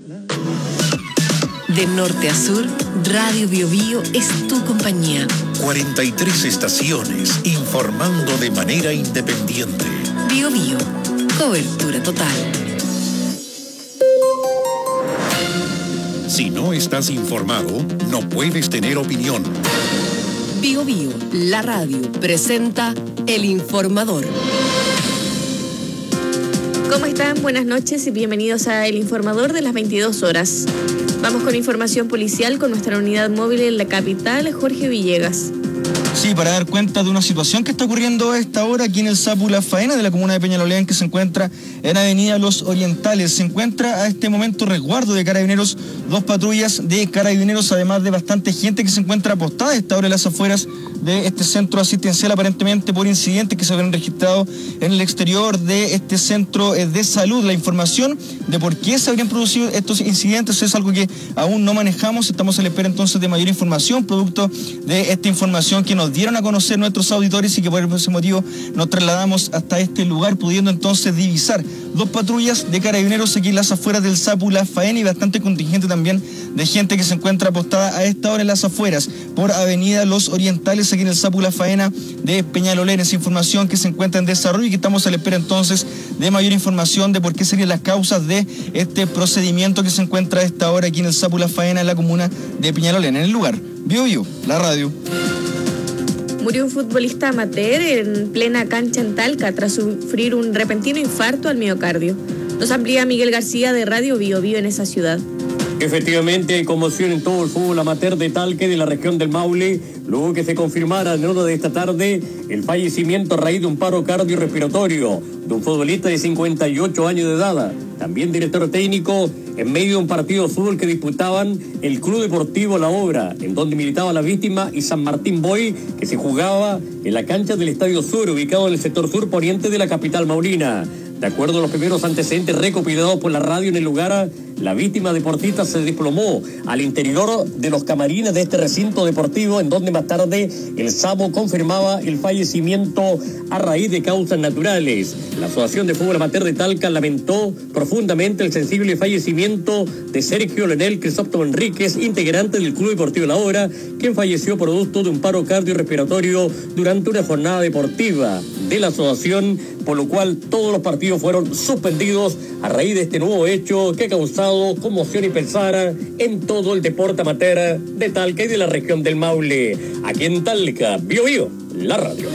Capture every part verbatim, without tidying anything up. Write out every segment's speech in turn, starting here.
De norte a sur, Radio Bio Bio es tu compañía. cuarenta y tres estaciones informando de manera independiente. Bio Bio, cobertura total. Si no estás informado, no puedes tener opinión. Bio Bio, la radio, presenta El Informador. ¿Cómo están? Buenas noches y bienvenidos a El Informador de las veintidós horas. Vamos con información policial con nuestra unidad móvil en la capital, Jorge Villegas. Sí, para dar cuenta de una situación que está ocurriendo a esta hora aquí en el Sapu La Faena de la comuna de Peñalolén, que se encuentra en Avenida Los Orientales. Se encuentra a este momento resguardo de carabineros, dos patrullas de carabineros, además de bastante gente que se encuentra apostada a esta hora en las afueras de este centro asistencial, aparentemente por incidentes que se habían registrado en el exterior de este centro de salud. La información de por qué se habrían producido estos incidentes es algo que aún no manejamos. Estamos a la espera entonces de mayor información, producto de esta información que nos dieron a conocer nuestros auditores y que por ese motivo nos trasladamos hasta este lugar, pudiendo entonces divisar dos patrullas de carabineros aquí en las afueras del Sapu La Faena y bastante contingente también de gente que se encuentra apostada a esta hora en las afueras por Avenida Los Orientales aquí en el Sapu La Faena de Peñalolén. Esa información que se encuentra en desarrollo y que estamos a la espera entonces de mayor información de por qué serían las causas de este procedimiento que se encuentra a esta hora aquí en el Sapu La Faena en la comuna de Peñalolén. En el lugar, Bio Bio, la radio. Murió un futbolista amateur en plena cancha en Talca tras sufrir un repentino infarto al miocardio. Nos amplía Miguel García de Radio Bio Bio en esa ciudad. Efectivamente, hay conmoción en todo el fútbol amateur de Talca y de la región del Maule, luego que se confirmara en hora de esta tarde el fallecimiento a raíz de un paro cardiorrespiratorio de un futbolista de cincuenta y ocho años de edad, también director técnico, en medio de un partido de fútbol que disputaban el Club Deportivo La Obra, en donde militaba la víctima, y San Martín Boy, que se jugaba en la cancha del Estadio Sur, ubicado en el sector sur poniente de la capital maulina. De acuerdo a los primeros antecedentes recopilados por la radio en el lugar, la víctima deportista se desplomó al interior de los camarines de este recinto deportivo, en donde más tarde el S A M O confirmaba el fallecimiento a raíz de causas naturales. La Asociación de Fútbol Amateur de Talca lamentó profundamente el sensible fallecimiento de Sergio Leonel Crisóstomo Enríquez, integrante del Club Deportivo La Obra, quien falleció producto de un paro cardiorrespiratorio durante una jornada deportiva de la asociación, por lo cual todos los partidos fueron suspendidos a raíz de este nuevo hecho que ha causado conmoción y pesar en todo el deporte amateur de Talca y de la región del Maule. Aquí en Talca, Bio Bio, la radio.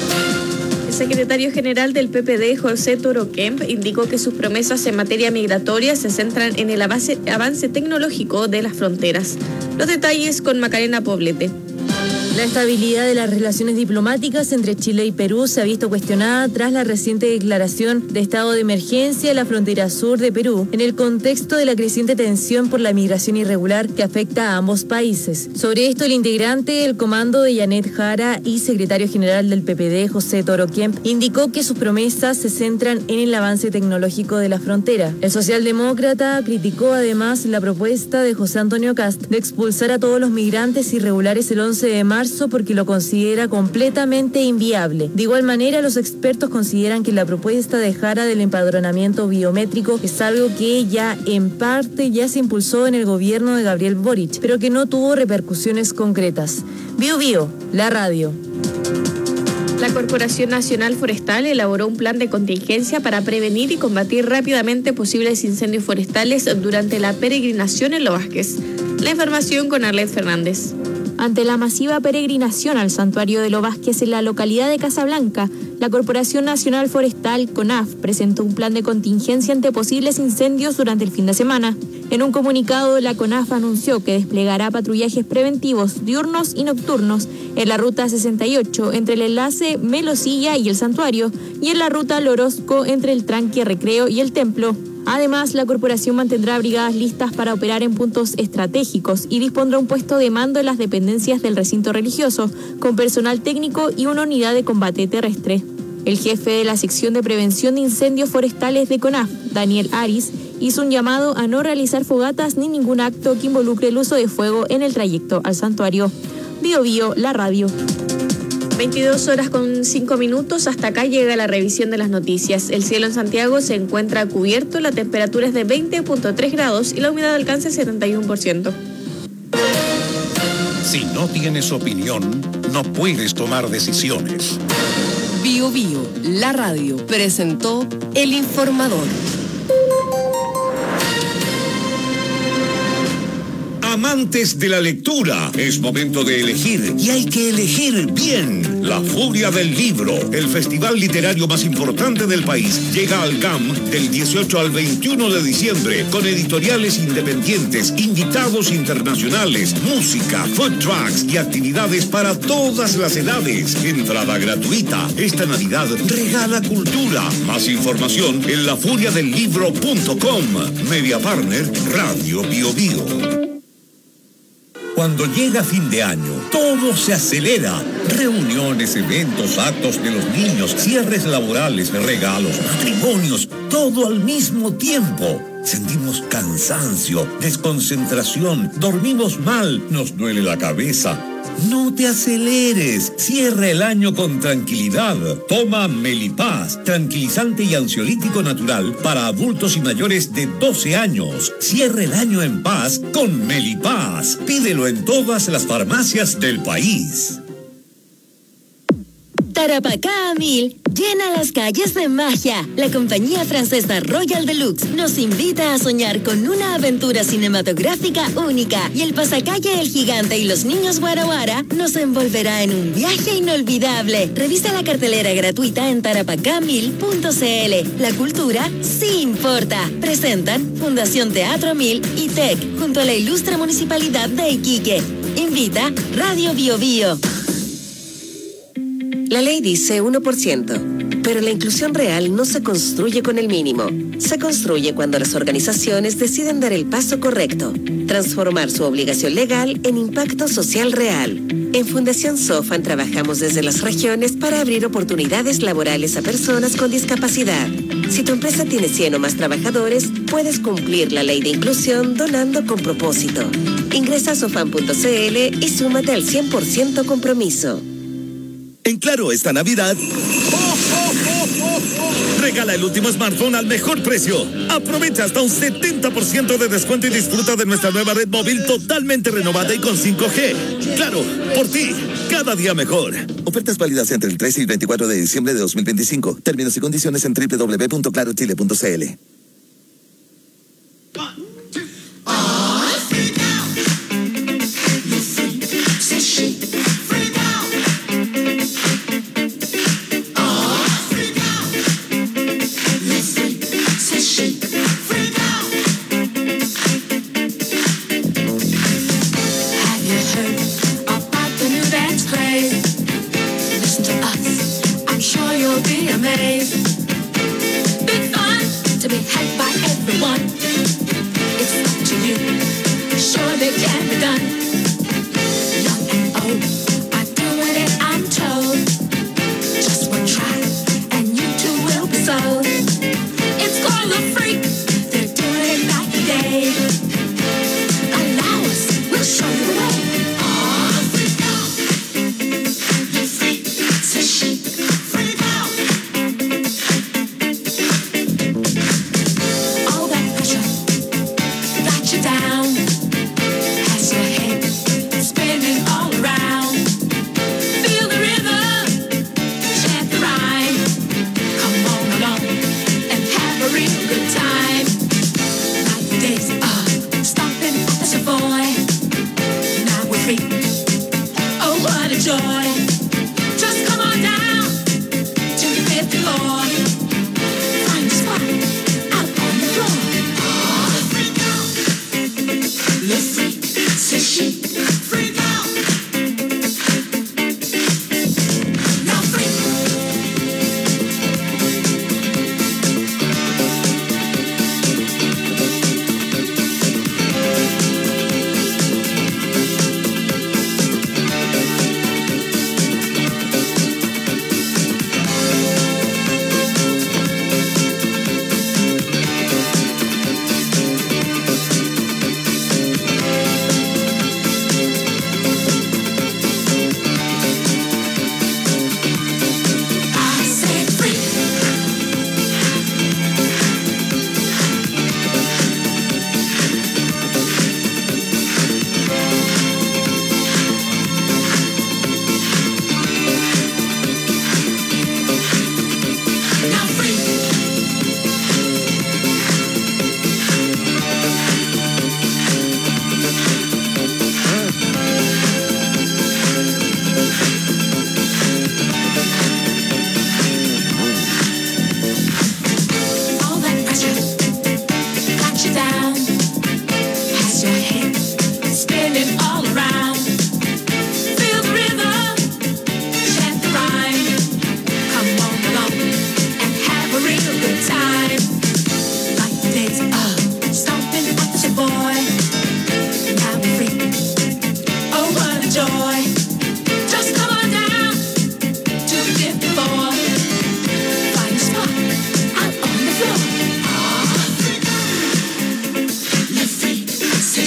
El secretario general del P P D, José Toro Kemp, indicó que sus promesas en materia migratoria se centran en el avance, avance tecnológico de las fronteras. Los detalles con Macarena Poblete. La estabilidad de las relaciones diplomáticas entre Chile y Perú se ha visto cuestionada tras la reciente declaración de estado de emergencia en la frontera sur de Perú, en el contexto de la creciente tensión por la migración irregular que afecta a ambos países. Sobre esto, el integrante del comando de Janet Jara y secretario general del P P D, José Toro Kemp, indicó que sus promesas se centran en el avance tecnológico de la frontera. El socialdemócrata criticó además la propuesta de José Antonio Kast de expulsar a todos los migrantes irregulares el once de marzo porque lo considera completamente inviable. De igual manera, los expertos consideran que la propuesta de Jara del empadronamiento biométrico es algo que ya en parte ya se impulsó en el gobierno de Gabriel Boric, pero que no tuvo repercusiones concretas. Bio Bio, la radio. La Corporación Nacional Forestal elaboró un plan de contingencia para prevenir y combatir rápidamente posibles incendios forestales durante la peregrinación en Los Vázquez. La información con Arlet Fernández. Ante la masiva peregrinación al santuario de Los Vázquez en la localidad de Casablanca, la Corporación Nacional Forestal, CONAF, presentó un plan de contingencia ante posibles incendios durante el fin de semana. En un comunicado, la CONAF anunció que desplegará patrullajes preventivos diurnos y nocturnos en la ruta sesenta y ocho entre el enlace Melosilla y el santuario y en la ruta Lorozco entre el tranque Recreo y el templo. Además, la corporación mantendrá brigadas listas para operar en puntos estratégicos y dispondrá un puesto de mando en las dependencias del recinto religioso, con personal técnico y una unidad de combate terrestre. El jefe de la sección de prevención de incendios forestales de CONAF, Daniel Aris, hizo un llamado a no realizar fogatas ni ningún acto que involucre el uso de fuego en el trayecto al santuario. Bio Bio, la radio. veintidós horas con cinco minutos, hasta acá llega la revisión de las noticias. El cielo en Santiago se encuentra cubierto, la temperatura es de veinte punto tres grados y la humedad alcanza el setenta y uno por ciento. Si no tienes opinión, no puedes tomar decisiones. Bio Bio, la radio, presentó El Informador. Amantes de la lectura, es momento de elegir y hay que elegir bien. La Furia del Libro, el festival literario más importante del país, llega al C A M del dieciocho al veintiuno de diciembre con editoriales independientes, invitados internacionales, música, food trucks y actividades para todas las edades. Entrada gratuita. Esta Navidad regala cultura. Más información en la furia del libro punto com. Media Partner, Radio Bio Bio. Cuando llega fin de año, todo se acelera. Reuniones, eventos, actos de los niños, cierres laborales, regalos, matrimonios, todo al mismo tiempo. Sentimos cansancio, desconcentración, dormimos mal, nos duele la cabeza. No te aceleres, cierra el año con tranquilidad. Toma Melipaz, tranquilizante y ansiolítico natural para adultos y mayores de doce años. Cierra el año en paz con Melipaz. Pídelo en todas las farmacias del país. Tarapacá a mil llena las calles de magia. La compañía francesa Royal Deluxe nos invita a soñar con una aventura cinematográfica única y el pasacalle El Gigante y los niños Guara Guara nos envolverá en un viaje inolvidable. Revisa la cartelera gratuita en tarapacá mil punto c l. La cultura sí importa. Presentan Fundación Teatro Mil y T E C junto a la ilustre Municipalidad de Iquique. Invita Radio Bio Bio. La ley dice uno por ciento, pero la inclusión real no se construye con el mínimo. Se construye cuando las organizaciones deciden dar el paso correcto, transformar su obligación legal en impacto social real. En Fundación Sofan trabajamos desde las regiones para abrir oportunidades laborales a personas con discapacidad. Si tu empresa tiene cien o más trabajadores, puedes cumplir la ley de inclusión donando con propósito. Ingresa a sofan punto c l y súmate al cien por ciento compromiso. En Claro, esta Navidad, regala el último smartphone al mejor precio. Aprovecha hasta un setenta por ciento de descuento y disfruta de nuestra nueva red móvil totalmente renovada y con cinco G. Claro, por ti, cada día mejor. Ofertas válidas entre el trece y veinticuatro de diciembre de dos mil veinticinco. Términos y condiciones en doble u doble u doble u punto claro chile punto c l.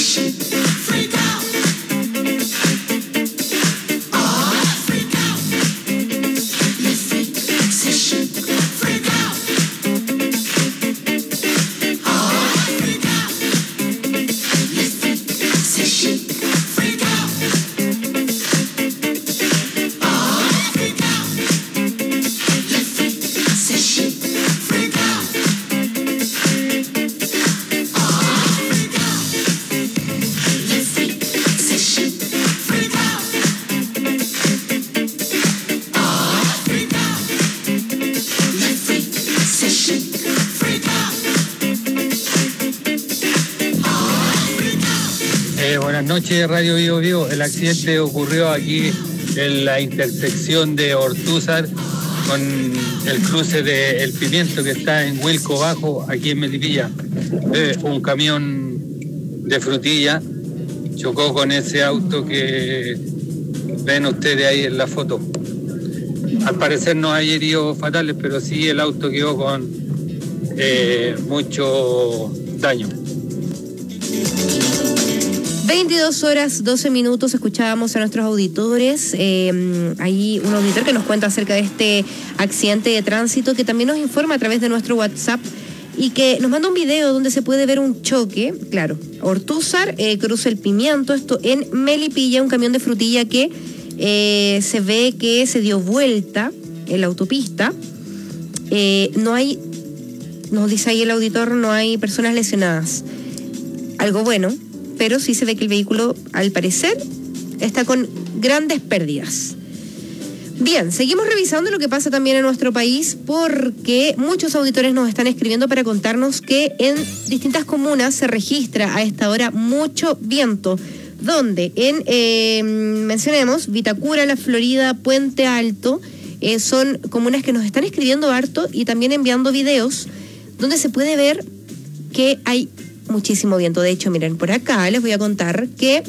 Noche Radio Bio Bio. El accidente ocurrió aquí en la intersección de Ortúzar con el cruce de El Pimiento, que está en Huilco Bajo, aquí en Melipilla. Eh, un camión de frutilla chocó con ese auto que ven ustedes ahí en la foto. Al parecer no hay heridos fatales, pero sí el auto quedó con eh, mucho daño. veintidós horas, doce minutos, escuchábamos a nuestros auditores. Eh, hay un auditor que nos cuenta acerca de este accidente de tránsito, que también nos informa a través de nuestro WhatsApp y que nos manda un video donde se puede ver un choque. Claro, Ortúzar, eh, cruza El Pimiento, esto en Melipilla, un camión de frutilla que eh, se ve que se dio vuelta en la autopista. Eh, no hay, nos dice ahí el auditor, no hay personas lesionadas. Algo bueno, pero sí se ve que el vehículo, al parecer, está con grandes pérdidas. Bien, seguimos revisando lo que pasa también en nuestro país, porque muchos auditores nos están escribiendo para contarnos que en distintas comunas se registra a esta hora mucho viento, donde en, eh, mencionemos, Vitacura, La Florida, Puente Alto, eh, son comunas que nos están escribiendo harto y también enviando videos, donde se puede ver que hay muchísimo viento. De hecho, miren, por acá les voy a contar que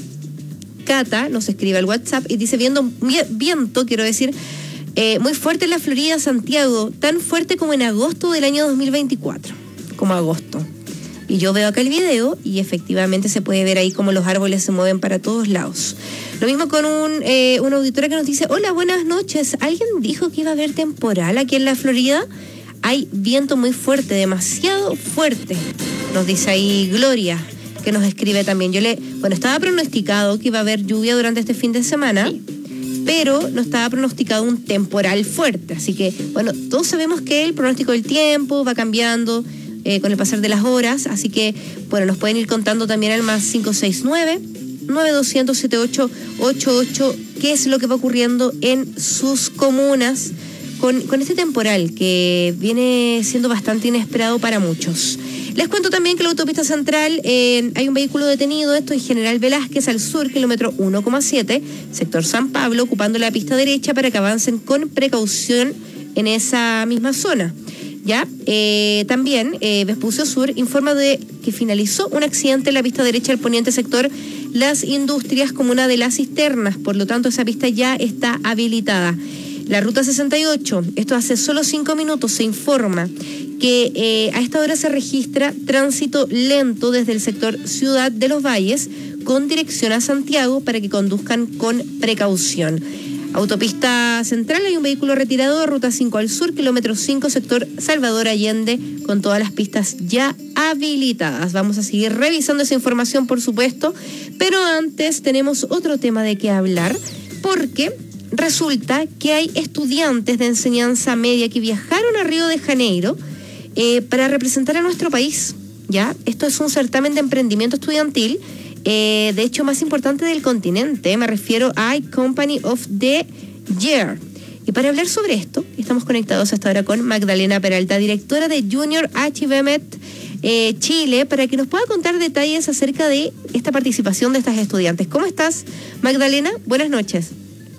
Cata nos escribe al WhatsApp y dice: viendo, viento, quiero decir, eh, muy fuerte en la Florida, Santiago, tan fuerte como en agosto del año dos mil veinticuatro, como agosto. Y yo veo acá el video y efectivamente se puede ver ahí cómo los árboles se mueven para todos lados. Lo mismo con un, eh, una auditora que nos dice: hola, buenas noches, ¿alguien dijo que iba a haber temporal aquí en la Florida? Hay viento muy fuerte, demasiado fuerte, nos dice ahí Gloria, que nos escribe también. Yo le, bueno, estaba pronosticado que iba a haber lluvia durante este fin de semana, sí, pero no estaba pronosticado un temporal fuerte. Así que, bueno, todos sabemos que el pronóstico del tiempo va cambiando eh, con el pasar de las horas. Así que, bueno, nos pueden ir contando también al más cinco seis nueve, nueve dos cero cero, siete ocho ocho ocho qué es lo que va ocurriendo en sus comunas con, con este temporal que viene siendo bastante inesperado para muchos. Les cuento también que en la autopista central eh, hay un vehículo detenido, esto es General Velázquez al sur, kilómetro uno coma siete, sector San Pablo, ocupando la pista derecha para que avancen con precaución en esa misma zona. Ya, eh, también eh, Vespucio Sur informa de que finalizó un accidente en la pista derecha del poniente sector Las Industrias, comuna de Las Cisternas, por lo tanto esa pista ya está habilitada. La ruta sesenta y ocho, esto hace solo cinco minutos, se informa que eh, a esta hora se registra tránsito lento desde el sector Ciudad de los Valles con dirección a Santiago para que conduzcan con precaución. Autopista Central, hay un vehículo retirado, ruta cinco al sur, kilómetro cinco, sector Salvador Allende, con todas las pistas ya habilitadas. Vamos a seguir revisando esa información, por supuesto, pero antes tenemos otro tema de qué hablar, porque resulta que hay estudiantes de enseñanza media que viajaron a Río de Janeiro eh, para representar a nuestro país. ¿Ya? Esto es un certamen de emprendimiento estudiantil, eh, de hecho más importante del continente. Me refiero a Company of the Year. Y para hablar sobre esto, estamos conectados hasta ahora con Magdalena Peralta, directora de Junior Achievement eh, Chile, para que nos pueda contar detalles acerca de esta participación de estas estudiantes. ¿Cómo estás, Magdalena? Buenas noches.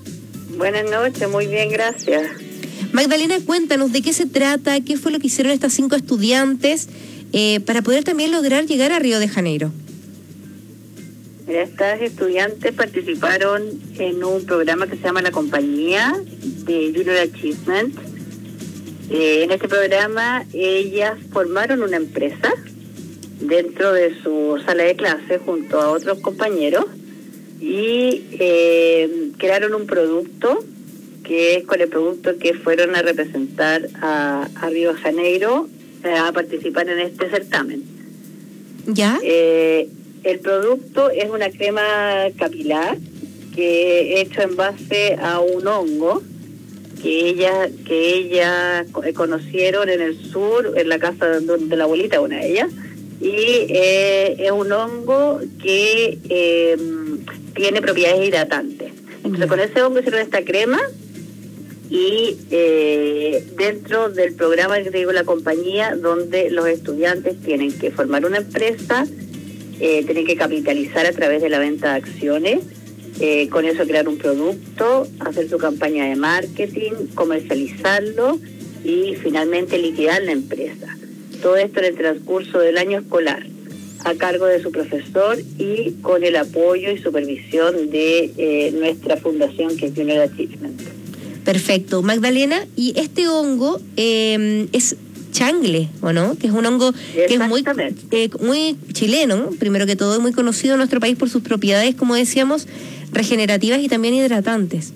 Buenas noches, muy bien, gracias. Magdalena, cuéntanos de qué se trata, qué fue lo que hicieron estas cinco estudiantes eh, para poder también lograr llegar a Río de Janeiro. Mira, estas estudiantes participaron en un programa que se llama La Compañía de Junior Achievement. Eh, en este programa ellas formaron una empresa dentro de su sala de clase junto a otros compañeros y eh, crearon un producto que es con el producto que fueron a representar a, a Río de Janeiro eh, a participar en este certamen. ¿Ya? Eh, el producto es una crema capilar que he hecho en base a un hongo que ella que ella conocieron en el sur, en la casa de, de la abuelita de una de ellas, y eh, es un hongo que eh, tiene propiedades hidratantes. Entonces, con ese hongo hicieron esta crema y eh, dentro del programa que te digo, la compañía, donde los estudiantes tienen que formar una empresa, eh, tienen que capitalizar a través de la venta de acciones, eh, con eso crear un producto, hacer su campaña de marketing, comercializarlo y finalmente liquidar la empresa. Todo esto en el transcurso del año escolar, a cargo de su profesor y con el apoyo y supervisión de eh, nuestra fundación, que es Junior Achievement. Perfecto. Magdalena, y este hongo eh, es changle, ¿o no? Que es un hongo que es muy, eh, muy chileno, ¿no? Primero que todo, es muy conocido en nuestro país por sus propiedades, como decíamos, regenerativas y también hidratantes.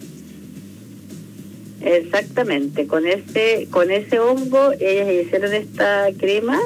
Exactamente, con ese con ese hongo ellas hicieron esta crema,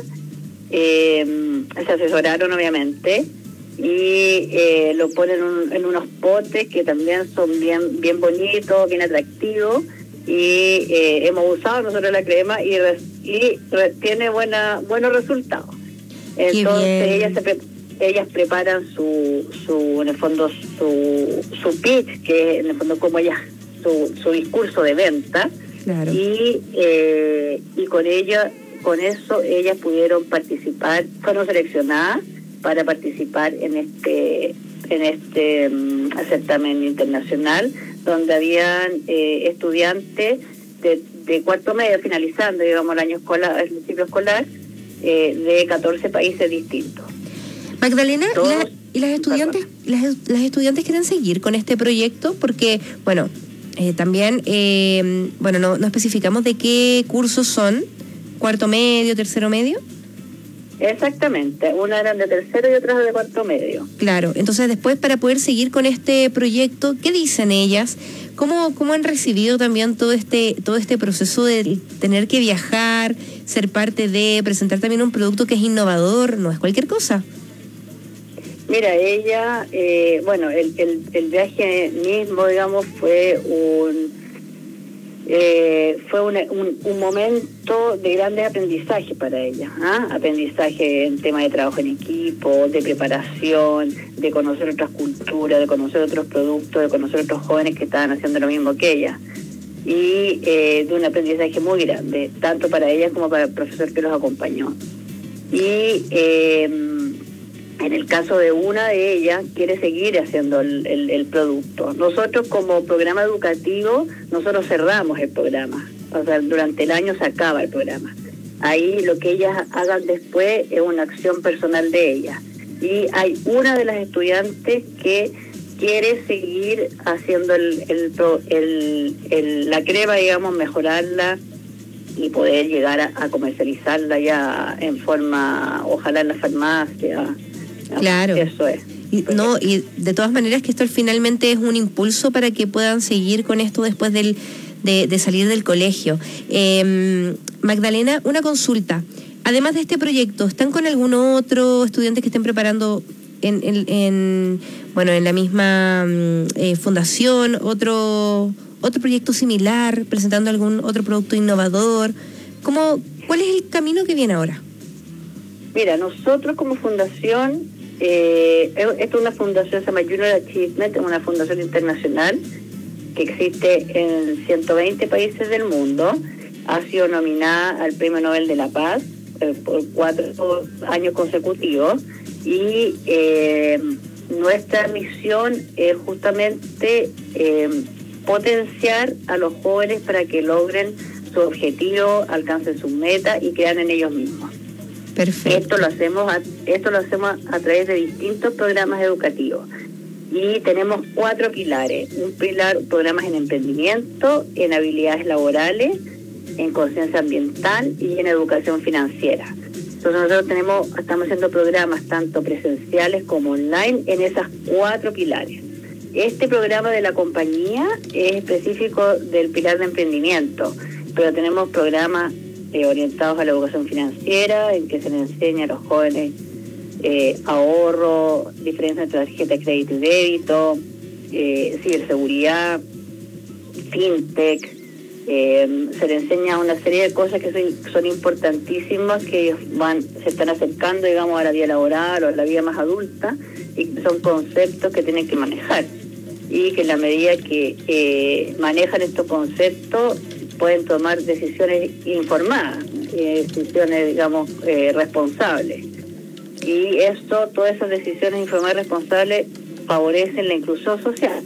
eh, se asesoraron obviamente y eh, lo ponen un, en unos potes que también son bien bien bonitos, bien atractivos y eh, hemos usado nosotros la crema y, re, y re, tiene buena buenos resultados. Entonces ellas se pre, ellas preparan su su en el fondo su su pitch, que en el fondo como ellas Su, su discurso de venta. Claro. y eh, y con ella con eso ellas pudieron participar, fueron seleccionadas para participar en este en este um, certamen internacional donde habían eh, estudiantes de, de cuarto medio finalizando, digamos, el año escolar, el ciclo escolar, eh, de catorce países distintos. Magdalena, Todos, la, ¿y las estudiantes las, las estudiantes quieren seguir con este proyecto? Porque, bueno, Eh, también, eh, bueno, no, no especificamos de qué cursos son, cuarto medio, tercero medio. Exactamente, una eran de tercero y otras de cuarto medio. Claro, entonces después para poder seguir con este proyecto, ¿qué dicen ellas? ¿Cómo, cómo han recibido también todo este, todo este proceso de tener que viajar, ser parte de, presentar también un producto que es innovador, no es cualquier cosa? Mira, ella, eh, bueno, el, el, el viaje mismo, digamos, fue un eh, fue un, un, un momento de grandes aprendizaje para ella, ¿ah? Aprendizaje en tema de trabajo en equipo, de preparación, de conocer otras culturas, de conocer otros productos, de conocer otros jóvenes que estaban haciendo lo mismo que ella. Y eh, de un aprendizaje muy grande, tanto para ella como para el profesor que los acompañó. Y eh, en el caso de una de ellas, quiere seguir haciendo el, el, el producto. Nosotros como programa educativo, nosotros cerramos el programa. O sea, durante el año se acaba el programa. Ahí lo que ellas hagan después es una acción personal de ellas. Y hay una de las estudiantes que quiere seguir haciendo el, el, el, el, la crema, digamos, mejorarla y poder llegar a, a comercializarla ya en forma, ojalá en la farmacia. Claro. Eso es. Y, no, y de todas maneras que esto finalmente es un impulso para que puedan seguir con esto después del, de, de salir del colegio. Eh, Magdalena, una consulta. Además de este proyecto, ¿están con algún otro estudiante que estén preparando en, en, en bueno, en la misma eh, fundación, otro otro proyecto similar, presentando algún otro producto innovador? ¿Cómo, ¿Cuál es el camino que viene ahora? Mira, nosotros como fundación, eh, esto es una fundación, se llama Junior Achievement, es una fundación internacional que existe en ciento veinte países del mundo. Ha sido nominada al Premio Nobel de la Paz eh, por cuatro años consecutivos y eh, nuestra misión es justamente eh, potenciar a los jóvenes para que logren su objetivo, alcancen sus metas y crean en ellos mismos. Perfecto. Esto lo hacemos a, esto lo hacemos a través de distintos programas educativos y tenemos cuatro pilares. Un pilar, programas en emprendimiento, en habilidades laborales, en conciencia ambiental y en educación financiera. Entonces nosotros tenemos, estamos haciendo programas tanto presenciales como online en esas cuatro pilares. Este programa de la compañía es específico del pilar de emprendimiento, pero tenemos programas eh, orientados a la educación financiera, en que se les enseña a los jóvenes eh, ahorro, diferencia entre tarjeta de crédito y débito, eh, ciberseguridad, fintech. Eh, se le enseña una serie de cosas que son, son importantísimas, que ellos van, se están acercando, digamos, a la vida laboral o a la vida más adulta, y son conceptos que tienen que manejar, y que en la medida que eh, manejan estos conceptos pueden tomar decisiones informadas, eh, decisiones, digamos, eh, responsables. Y esto, todas esas decisiones informadas y responsables favorecen la inclusión social.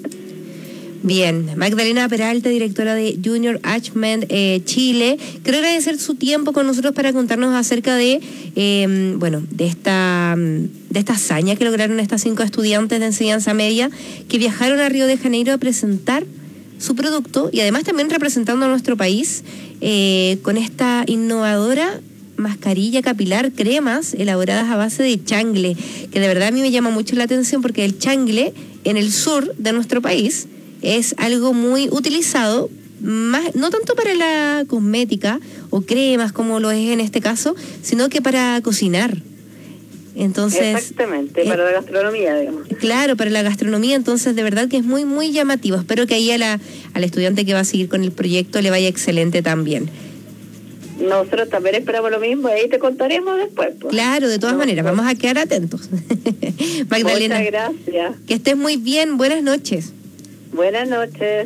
Bien, Magdalena Peralta, directora de Junior Achievement eh, Chile, quiero agradecer su tiempo con nosotros para contarnos acerca de, eh, bueno, de esta, de esta hazaña que lograron estas cinco estudiantes de enseñanza media que viajaron a Río de Janeiro a presentar su producto y además también representando a nuestro país eh, con esta innovadora mascarilla capilar, cremas elaboradas a base de changle, que de verdad a mí me llama mucho la atención porque el changle en el sur de nuestro país es algo muy utilizado, más, no tanto para la cosmética o cremas como lo es en este caso, sino que para cocinar. Entonces, exactamente, eh, para la gastronomía, digamos. Claro, para la gastronomía, entonces de verdad que es muy, muy llamativo. Espero que ahí a la, al estudiante que va a seguir con el proyecto le vaya excelente también. Nosotros también esperamos lo mismo, ahí te contaremos después. Pues. Claro, de todas no, maneras, vamos a quedar atentos. Magdalena, muchas gracias. Que estés muy bien, buenas noches. Buenas noches.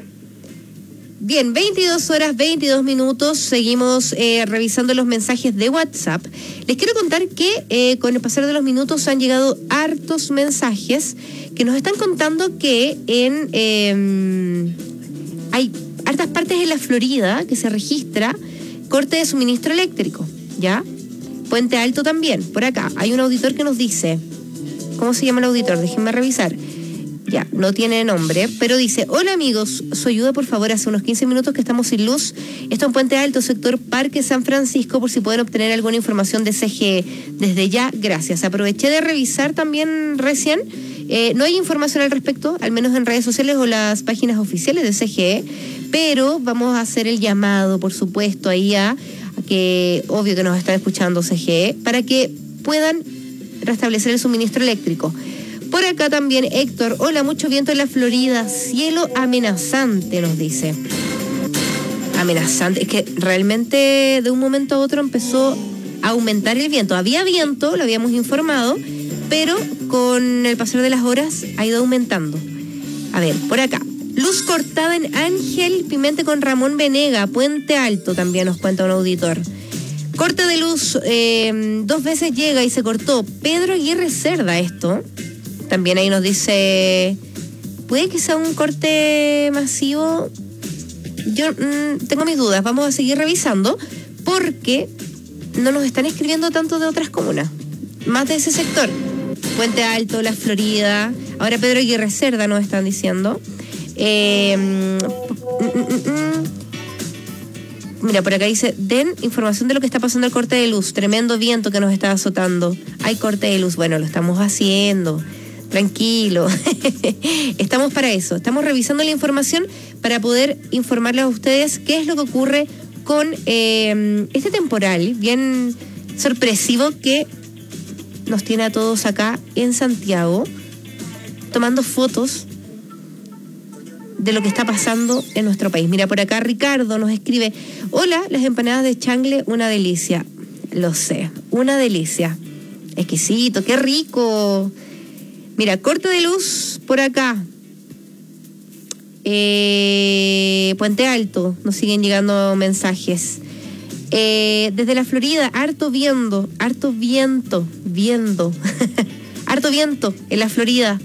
Bien, veintidós horas, veintidós minutos, seguimos eh, revisando los mensajes de WhatsApp. Les quiero contar que eh, con el pasar de los minutos han llegado hartos mensajes que nos están contando que en eh, hay hartas partes en la Florida que se registra corte de suministro eléctrico, ¿ya? Puente Alto también, por acá. Hay un auditor que nos dice, ¿cómo se llama el auditor? Déjenme revisar. Ya, no tiene nombre, pero dice: hola amigos, su ayuda por favor, hace unos quince minutos que estamos sin luz. Esto en Puente Alto, sector Parque San Francisco, por si pueden obtener alguna información de C G E. Desde ya, gracias. Aproveché de revisar también recién, eh, no hay información al respecto, al menos en redes sociales o las páginas oficiales de C G E, pero vamos a hacer el llamado, por supuesto, ahí a, a que, obvio que nos están escuchando C G E, para que puedan restablecer el suministro eléctrico. Por acá también Héctor, hola, mucho viento en la Florida, cielo amenazante, nos dice. Amenazante, es que realmente de un momento a otro empezó a aumentar el viento. Había viento, lo habíamos informado, pero con el pasar de las horas ha ido aumentando. A ver, por acá, luz cortada en Ángel Pimente con Ramón Venega, Puente Alto, también nos cuenta un auditor. Corte de luz, eh, dos veces llega y se cortó. Pedro Aguirre Cerda, esto. También ahí nos dice, puede que sea un corte masivo. Yo mmm, tengo mis dudas, vamos a seguir revisando porque no nos están escribiendo tanto de otras comunas, más de ese sector. Puente Alto, La Florida, ahora Pedro Aguirre Cerda nos están diciendo. Eh, mm, mm, mm, mira, por acá dice, den información de lo que está pasando el corte de luz, tremendo viento que nos está azotando. Hay corte de luz, bueno, lo estamos haciendo. Tranquilo, estamos para eso, estamos revisando la información para poder informarles a ustedes qué es lo que ocurre con eh, este temporal bien sorpresivo que nos tiene a todos acá en Santiago tomando fotos de lo que está pasando en nuestro país. Mira, por acá Ricardo nos escribe, hola, las empanadas de changle, una delicia. Lo sé, una delicia, exquisito, qué rico. Mira, corte de luz por acá. Eh, Puente Alto, nos siguen llegando mensajes. Eh, desde la Florida, harto viento, harto viento, viento, harto viento en la Florida.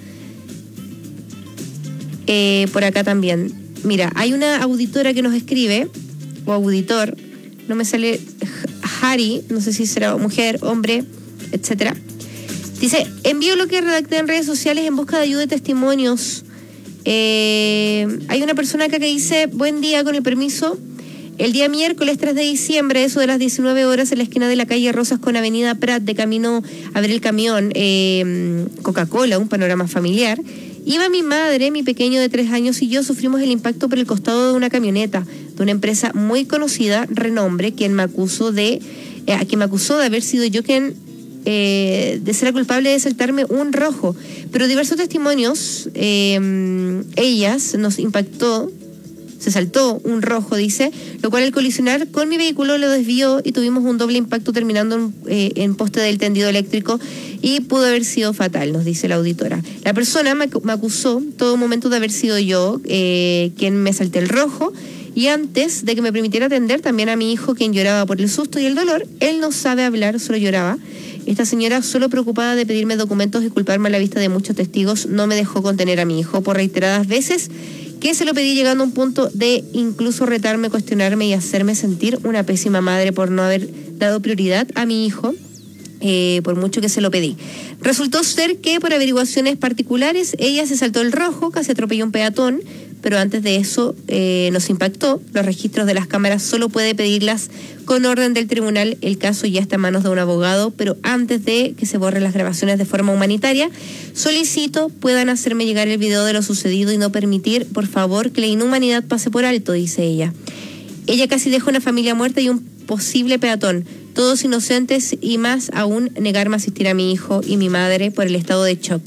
Eh, por acá también. Mira, hay una auditora que nos escribe, o auditor, no me sale, Harry, no sé si será mujer, hombre, etcétera. Dice, envío lo que redacté en redes sociales en busca de ayuda y testimonios. Eh, hay una persona acá que dice, buen día, con el permiso. El día miércoles tres de diciembre, eso de las diecinueve horas, en la esquina de la calle Rosas con Avenida Prat, de camino a ver el camión eh, Coca-Cola, un panorama familiar, iba mi madre, mi pequeño de tres años y yo sufrimos el impacto por el costado de una camioneta de una empresa muy conocida, renombre, quien me acusó de, eh, a quien me acusó de haber sido yo quien eh, de ser culpable de saltarme un rojo. Pero diversos testimonios, eh, ellas nos impactó. Se saltó un rojo, dice, lo cual al colisionar con mi vehículo lo desvió y tuvimos un doble impacto terminando en, eh, en poste del tendido eléctrico y pudo haber sido fatal, nos dice la auditora. La persona me, me acusó todo momento de haber sido yo eh, quien me salté el rojo y antes de que me permitiera atender también a mi hijo, quien lloraba por el susto y el dolor. Él no sabe hablar, solo lloraba. Esta señora, solo preocupada de pedirme documentos y culparme a la vista de muchos testigos, no me dejó contener a mi hijo por reiteradas veces que se lo pedí, llegando a un punto de incluso retarme, cuestionarme y hacerme sentir una pésima madre por no haber dado prioridad a mi hijo, eh, por mucho que se lo pedí. Resultó ser que por averiguaciones particulares ella se saltó el rojo, casi atropelló un peatón, pero antes de eso eh, nos impactó. Los registros de las cámaras solo puede pedirlas con orden del tribunal. El caso ya está en manos de un abogado, pero antes de que se borren las grabaciones de forma humanitaria, solicito puedan hacerme llegar el video de lo sucedido y no permitir, por favor, que la inhumanidad pase por alto, dice ella. Ella casi dejó una familia muerta y un posible peatón, todos inocentes, y más aún negarme a asistir a mi hijo y mi madre por el estado de shock.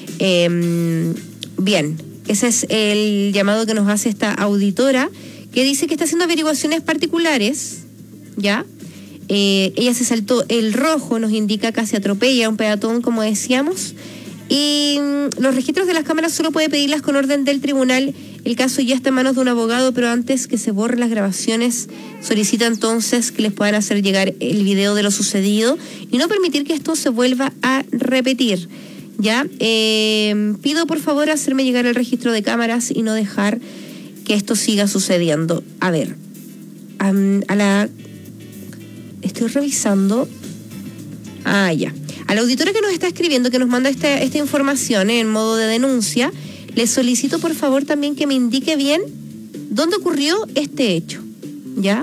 Eh, bien. Ese es el llamado que nos hace esta auditora, que dice que está haciendo averiguaciones particulares, ¿ya? Eh, ella se saltó el rojo, nos indica, casi atropella a un peatón, como decíamos, y los registros de las cámaras solo puede pedirlas con orden del tribunal. El caso ya está en manos de un abogado, pero antes que se borren las grabaciones, solicita entonces que les puedan hacer llegar el video de lo sucedido y no permitir que esto se vuelva a repetir. Ya, eh, pido por favor hacerme llegar el registro de cámaras y no dejar que esto siga sucediendo. A ver, a, a la... Estoy revisando... Ah, ya. A la auditora que nos está escribiendo, que nos manda esta, esta información eh, en modo de denuncia, le solicito por favor también que me indique bien dónde ocurrió este hecho. ¿Ya?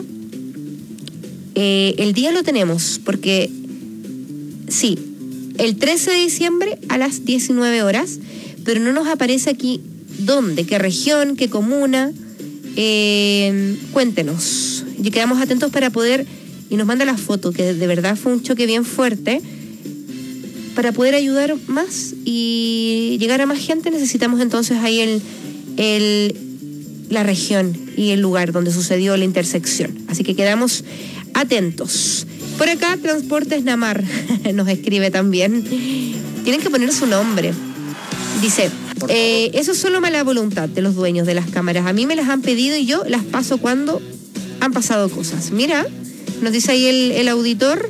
Eh, el día lo tenemos, porque... Sí, el trece de diciembre a las diecinueve horas, pero no nos aparece aquí dónde, qué región, qué comuna. Eh, cuéntenos. Y quedamos atentos para poder, y nos manda la foto, que de verdad fue un choque bien fuerte. Para poder ayudar más y llegar a más gente, necesitamos entonces ahí el, el, la región y el lugar donde sucedió la intersección. Así que quedamos atentos. Por acá, Transportes Namar nos escribe también. Tienen que poner su nombre. Dice, eh, eso es solo mala voluntad de los dueños de las cámaras. A mí me las han pedido y yo las paso cuando han pasado cosas. Mira, nos dice ahí el, el auditor.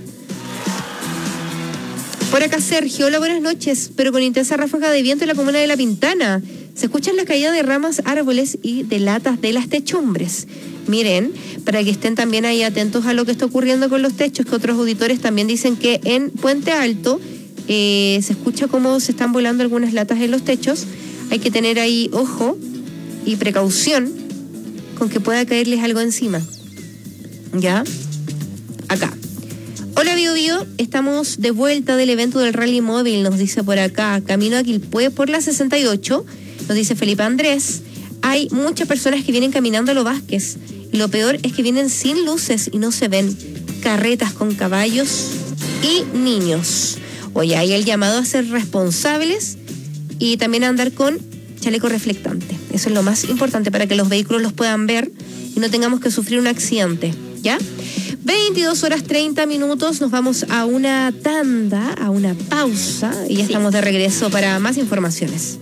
Por acá, Sergio, hola, buenas noches, pero con intensa ráfaga de viento en la comuna de La Pintana. Se escuchan la caída de ramas, árboles y de latas de las techumbres. Miren, para que estén también ahí atentos a lo que está ocurriendo con los techos, que otros auditores también dicen que en Puente Alto eh, se escucha cómo se están volando algunas latas en los techos. Hay que tener ahí ojo y precaución con que pueda caerles algo encima. ¿Ya? Acá. Hola, Bio Bio, estamos de vuelta del evento del Rally Móvil, nos dice por acá, camino a Quilpué por la sesenta y ocho, nos dice Felipe Andrés. Hay muchas personas que vienen caminando a Los Vázquez. Lo peor es que vienen sin luces y no se ven. Carretas con caballos y niños. Oye, hay el llamado a ser responsables y también a andar con chaleco reflectante. Eso es lo más importante para que los vehículos los puedan ver y no tengamos que sufrir un accidente. ¿Ya? veintidós horas treinta minutos, nos vamos a una tanda, a una pausa y ya sí. Estamos de regreso para más informaciones.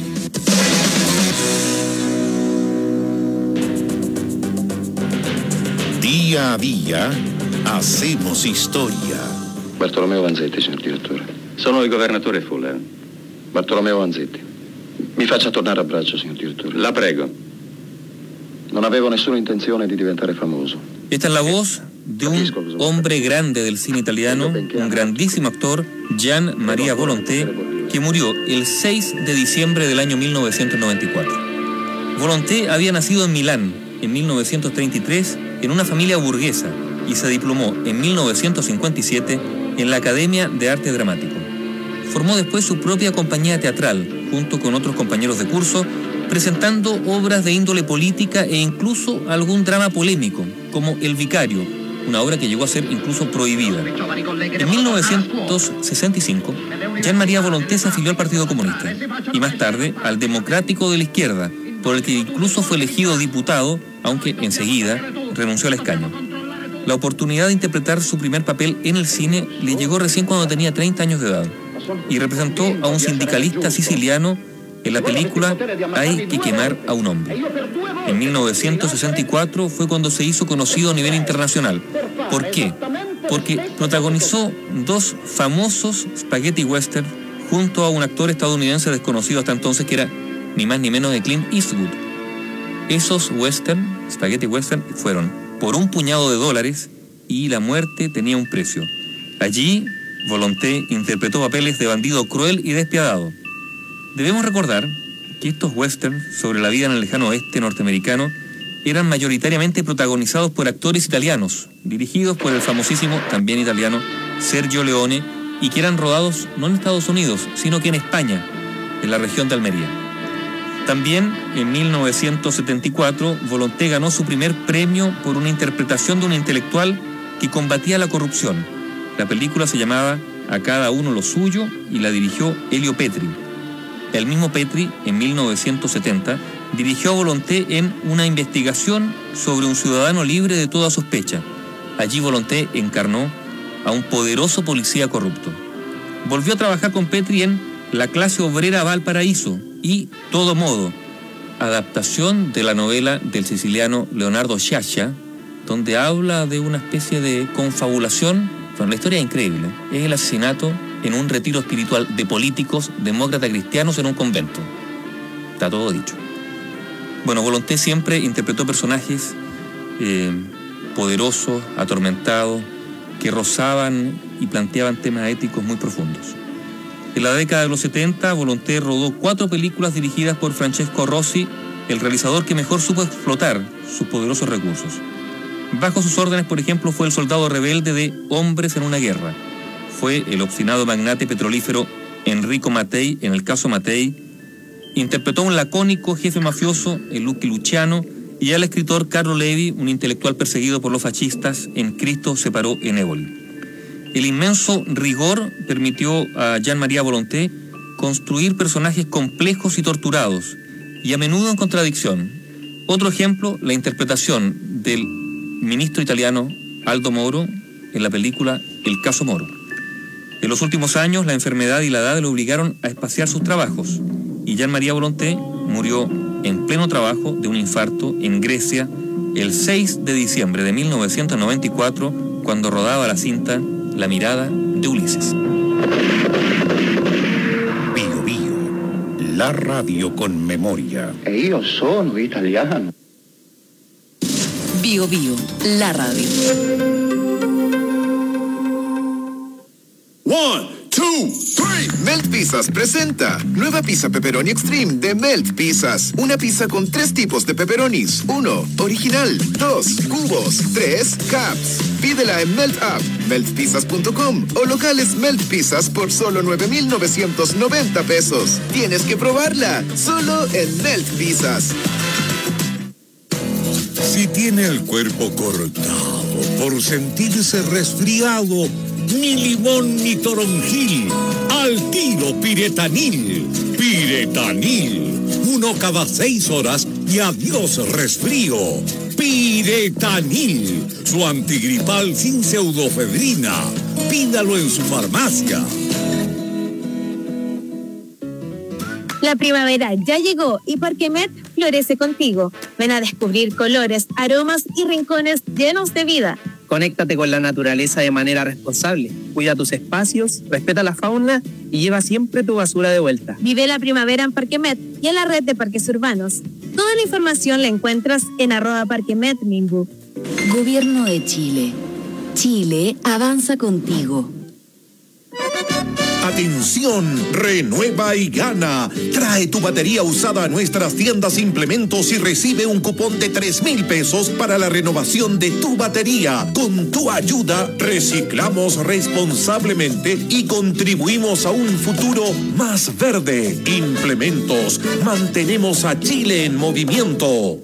Día a día hacemos historia. Bartolomeo Vanzetti, signor direttore. Sono il governatore Fuller. Bartolomeo Vanzetti. Mi faccia tornare a braccio, signor direttore. La prego. Non avevo nessuna intenzione di diventare famoso. Esta es la voz de un hombre grande del cine italiano, un grandísimo actor, Gian Maria Volonté, que murió el seis de diciembre del año mil novecientos noventa y cuatro. Volonté había nacido en Milán en mil novecientos treinta y tres en una familia burguesa y se diplomó en mil novecientos cincuenta y siete en la Academia de Arte Dramático. Formó después su propia compañía teatral, junto con otros compañeros de curso, presentando obras de índole política e incluso algún drama polémico, como El Vicario, una obra que llegó a ser incluso prohibida. En mil novecientos sesenta y cinco, Jean María Volonté se afilió al Partido Comunista y más tarde al Democrático de la Izquierda, por el que incluso fue elegido diputado, aunque enseguida renunció al escaño. La oportunidad de interpretar su primer papel en el cine le llegó recién cuando tenía treinta años de edad y representó a un sindicalista siciliano en la película Hay que quemar a un hombre. En mil novecientos sesenta y cuatro fue cuando se hizo conocido a nivel internacional. ¿Por qué? Porque protagonizó dos famosos spaghetti western junto a un actor estadounidense desconocido hasta entonces que era ni más ni menos de Clint Eastwood. Esos western, spaghetti western, fueron Por un puñado de dólares y La muerte tenía un precio. Allí, Volonté interpretó papeles de bandido cruel y despiadado. Debemos recordar que estos westerns sobre la vida en el lejano oeste norteamericano eran mayoritariamente protagonizados por actores italianos, dirigidos por el famosísimo, también italiano, Sergio Leone, y que eran rodados no en Estados Unidos, sino que en España, en la región de Almería. También, en mil novecientos setenta y cuatro, Volonté ganó su primer premio por una interpretación de un intelectual que combatía la corrupción. La película se llamaba A cada uno lo suyo y la dirigió Elio Petri. El mismo Petri, en mil novecientos setenta, dirigió a Volonté en Una investigación sobre un ciudadano libre de toda sospecha. Allí Volonté encarnó a un poderoso policía corrupto. Volvió a trabajar con Petri en La clase obrera va al paraíso y Todo modo, adaptación de la novela del siciliano Leonardo Sciascia, donde habla de una especie de confabulación. Bueno, la historia es increíble. Es el asesinato en un retiro espiritual de políticos demócratas cristianos en un convento. Está todo dicho. Bueno, Volonté siempre interpretó personajes eh, poderosos, atormentados, que rozaban y planteaban temas éticos muy profundos. En la década de los setenta, Volonté rodó cuatro películas dirigidas por Francesco Rosi, el realizador que mejor supo explotar sus poderosos recursos. Bajo sus órdenes, por ejemplo, fue el soldado rebelde de Hombres en una guerra. Fue el obstinado magnate petrolífero Enrico Mattei en el caso Mattei. Interpretó a un lacónico jefe mafioso, el Lucky Luciano, y al escritor Carlo Levi, un intelectual perseguido por los fascistas en Cristo se paró en Éboli. El inmenso rigor permitió a Jean María Volonté construir personajes complejos y torturados, y a menudo en contradicción. Otro ejemplo, la interpretación del ministro italiano Aldo Moro en la película El caso Moro. En los últimos años, la enfermedad y la edad le obligaron a espaciar sus trabajos, y Jean María Volonté murió en pleno trabajo de un infarto en Grecia el seis de diciembre de mil novecientos noventa y cuatro, cuando rodaba la cinta La mirada de Ulises. Bio Bio, la radio con memoria. E io sono italiano. Bio Bio, la radio. One, two, three. Melt Pizzas presenta nueva pizza pepperoni extreme de Melt Pizzas. Una pizza con tres tipos de pepperonis. Uno, original. Dos, cubos. Tres, caps. Pídela en Melt App, melt pizzas punto com o locales Melt Pizzas por solo nueve mil novecientos noventa pesos. Tienes que probarla, solo en Melt Pizzas. Si tiene el cuerpo cortado por sentirse resfriado, ni limón ni toronjil, al tiro Piretanil. Piretanil, uno cada seis horas y adiós resfrío. Piretanil, su antigripal sin pseudofedrina. Pídalo en su farmacia. La primavera ya llegó y Parquemet florece contigo. Ven a descubrir colores, aromas y rincones llenos de vida. Conéctate con la naturaleza de manera responsable. Cuida tus espacios, respeta la fauna y lleva siempre tu basura de vuelta. Vive la primavera en Parquemet y en la red de parques urbanos. Toda la información la encuentras en arroba Parquemet Minbu. Gobierno de Chile. Chile avanza contigo. Atención, renueva y gana. Trae tu batería usada a nuestras tiendas Implementos y recibe un cupón de tres mil pesos para la renovación de tu batería. Con tu ayuda, reciclamos responsablemente y contribuimos a un futuro más verde. Implementos, mantenemos a Chile en movimiento.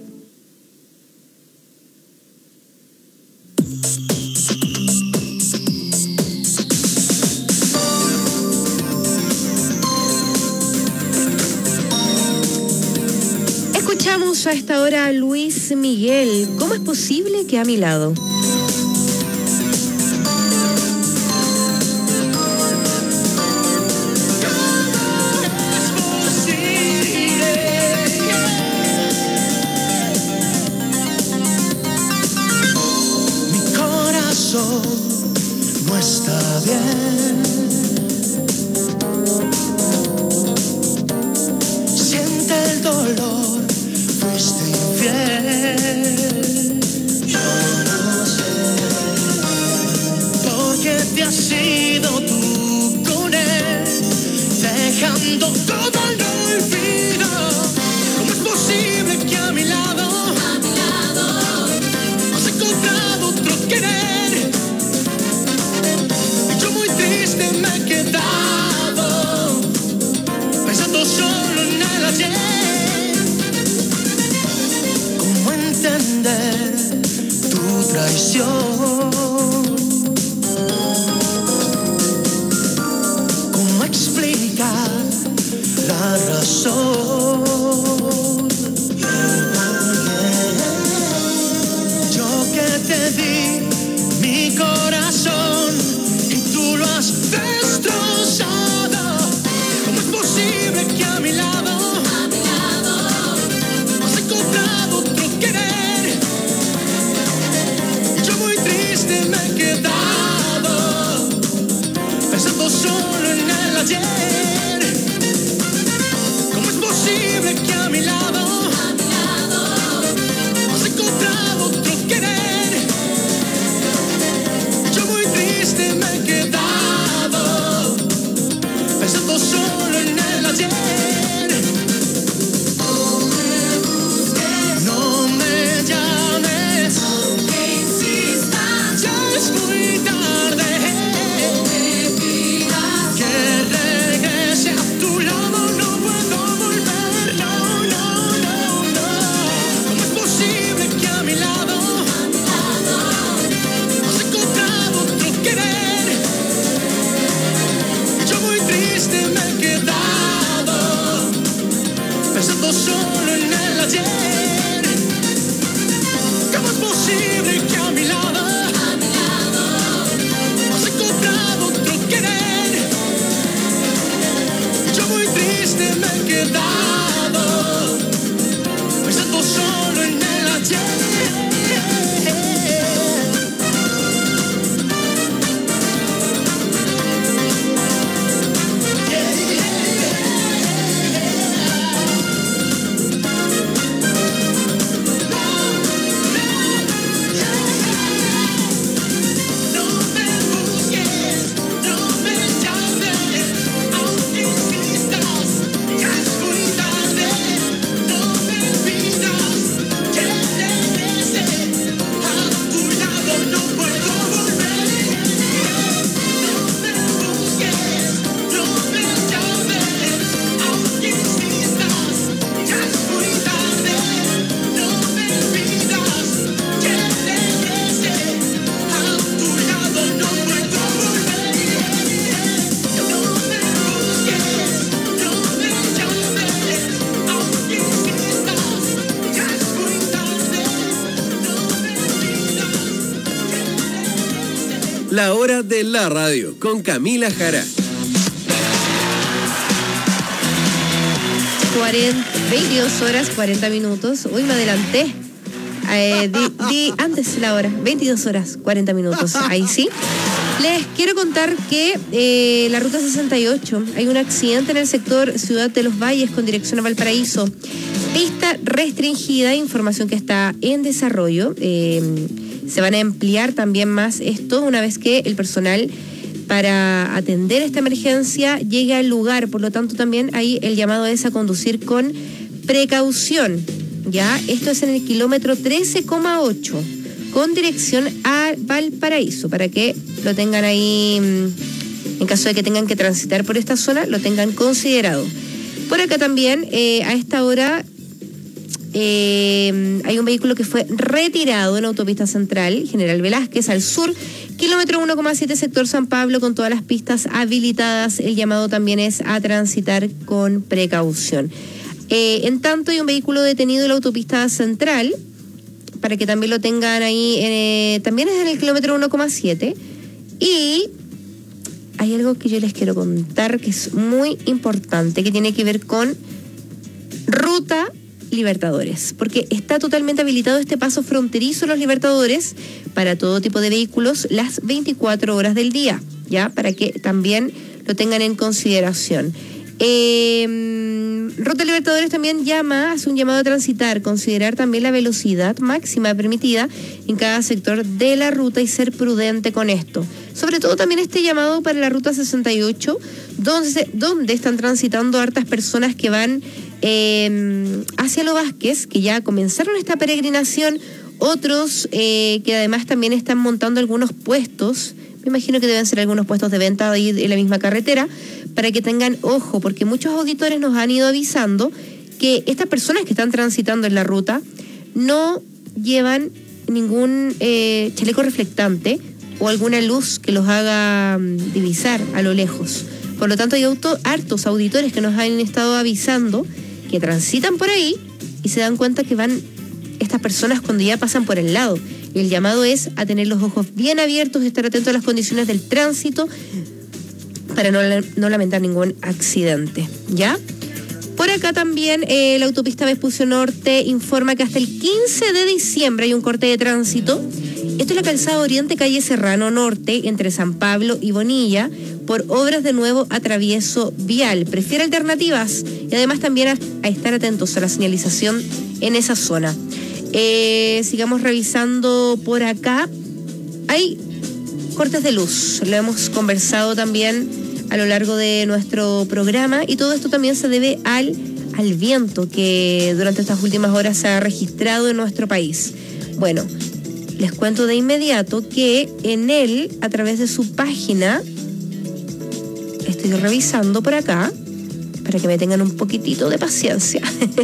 Escuchamos a esta hora a Luis Miguel. ¿Cómo es posible que a mi lado? No está bien. Siente el dolor, fuiste infiel. Yo no sé por qué te has ido tú con él, dejando todo en olvido. ¿Cómo es posible que a mi lado, a mi lado, has encontrado otro querer? Me he quedado pensando solo en el ayer. ¿Cómo entender tu traición? ¿Cómo explicar la razón? Yo que te di mi corazón, tú lo has destrozado. ¿Cómo es posible que a mi lado, a mi lado, has encontrado otro querer? Y yo muy triste me he quedado pensando solo en el ayer. ¿Cómo es posible que a mi lado, a mi lado, has encontrado otro querer? Me he quedado pensando solo en el ayer. No me llames, aunque insistas, ya es muy tarde. No me pidas que regrese a tu lado, no puedo volver. No, no, no, no. ¿Cómo es posible que a mi lado, a mi lado, has encontrado otro querer? Me he quedado pensando solo en el ayer. ¿Cómo es posible que a mi lado, a mi lado, has encontrado otro querer? Yo muy triste me he quedado pensando solo en el ayer. La hora de la radio con Camila Jara. veintidós horas cuarenta minutos. Uy, me adelanté. Eh, di, di antes la hora. veintidós horas cuarenta minutos. Ahí sí. Les quiero contar que eh, la ruta sesenta y ocho, hay un accidente en el sector Ciudad de los Valles con dirección a Valparaíso. Pista restringida, información que está en desarrollo. Eh, se van a ampliar también más esto una vez que el personal para atender esta emergencia llegue al lugar. Por lo tanto, también ahí el llamado es a conducir con precaución. Ya, esto es en el kilómetro trece coma ocho, con dirección a Valparaíso, para que lo tengan ahí, en caso de que tengan que transitar por esta zona, lo tengan considerado. Por acá también, eh, a esta hora, eh, hay un vehículo que fue retirado en Autopista Central, General Velázquez, al sur, kilómetro uno coma siete, sector San Pablo, con todas las pistas habilitadas. El llamado también es a transitar con precaución. Eh, en tanto, hay un vehículo detenido en la Autopista Central, para que también lo tengan ahí, eh, también es en el kilómetro uno coma siete. Y hay algo que yo les quiero contar que es muy importante, que tiene que ver con Ruta Libertadores, porque está totalmente habilitado este paso fronterizo Los Libertadores para todo tipo de vehículos las veinticuatro horas del día, ya, para que también lo tengan en consideración. Eh, Ruta Libertadores también llama, hace un llamado a transitar, considerar también la velocidad máxima permitida en cada sector de la ruta y ser prudente con esto. Sobre todo también este llamado para la Ruta sesenta y ocho, donde, donde están transitando hartas personas que van eh, hacia Lo Vázquez, que ya comenzaron esta peregrinación, otros eh, que además también están montando algunos puestos. Me imagino que deben ser algunos puestos de venta ahí en la misma carretera, para que tengan ojo, porque muchos auditores nos han ido avisando que estas personas que están transitando en la ruta no llevan ningún eh, chaleco reflectante o alguna luz que los haga um, divisar a lo lejos. Por lo tanto, hay auto, hartos auditores que nos han estado avisando que transitan por ahí y se dan cuenta que van estas personas cuando ya pasan por el lado. El llamado es a tener los ojos bien abiertos, estar atentos a las condiciones del tránsito para no, no lamentar ningún accidente, ¿ya? Por acá también eh, la autopista Vespucio Norte informa que hasta el quince de diciembre hay un corte de tránsito. Esto es la calzada Oriente, calle Serrano Norte, entre San Pablo y Bonilla, por obras de nuevo atravieso vial. Prefiere alternativas y además también a, a estar atentos a la señalización en esa zona. Eh, sigamos revisando por acá. Hay cortes de luz, lo hemos conversado también a lo largo de nuestro programa, y todo esto también se debe al, al viento que durante estas últimas horas se ha registrado en nuestro país. Bueno, les cuento de inmediato que en él, a través de su página, estoy revisando por acá, para que me tengan un poquitito de paciencia,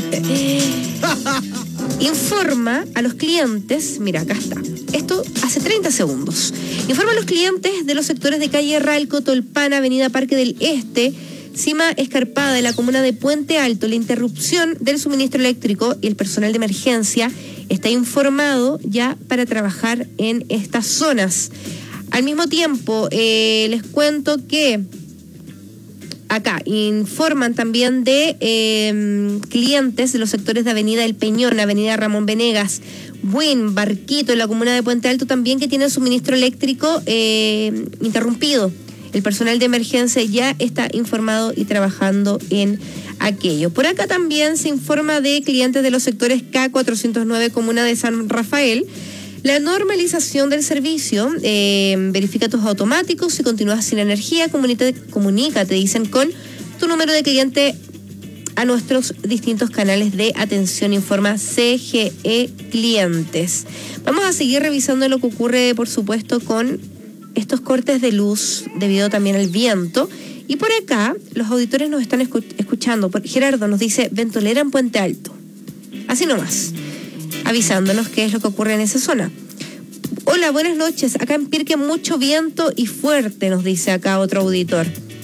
informa a los clientes, mira, acá está, esto hace treinta segundos, informa a los clientes de los sectores de calle Ralco, Tolpan, Avenida Parque del Este, Cima Escarpada de la comuna de Puente Alto, la interrupción del suministro eléctrico, y el personal de emergencia está informado ya para trabajar en estas zonas. Al mismo tiempo, eh, les cuento que acá informan también de eh, clientes de los sectores de Avenida El Peñón, Avenida Ramón Venegas, Buin, Barquito, en la comuna de Puente Alto también, que tienen suministro eléctrico eh, interrumpido. El personal de emergencia ya está informado y trabajando en aquello. Por acá también se informa de clientes de los sectores K cuatrocientos nueve, comuna de San Rafael. La normalización del servicio, eh, verifica tus automáticos, si continúas sin energía, comunícate, comunícate, dicen, con tu número de cliente a nuestros distintos canales de atención, informa C G E Clientes. Vamos a seguir revisando lo que ocurre, por supuesto, con estos cortes de luz debido también al viento. Y por acá, los auditores nos están escuchando. Gerardo nos dice, ventolera en Puente Alto. Así nomás, avisándonos qué es lo que ocurre en esa zona. Hola, buenas noches. Acá en Pirque mucho viento y fuerte, nos dice acá otro auditor.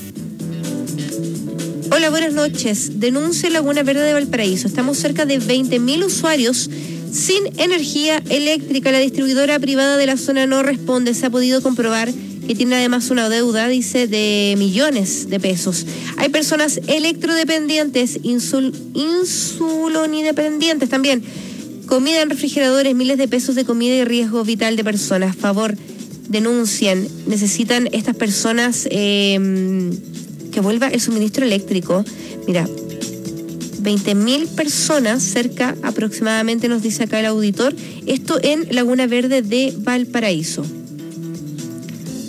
Hola, buenas noches. Denuncia Laguna Verde de Valparaíso. Estamos cerca de veinte mil usuarios sin energía eléctrica. La distribuidora privada de la zona no responde. Se ha podido comprobar que tiene además una deuda, dice, de millones de pesos. Hay personas electrodependientes, insul, insulonidependientes también. Comida en refrigeradores, miles de pesos de comida y riesgo vital de personas. Favor, denuncien. Necesitan estas personas eh, que vuelva el suministro eléctrico. Mira, veinte mil personas, cerca aproximadamente, nos dice acá el auditor. Esto en Laguna Verde de Valparaíso.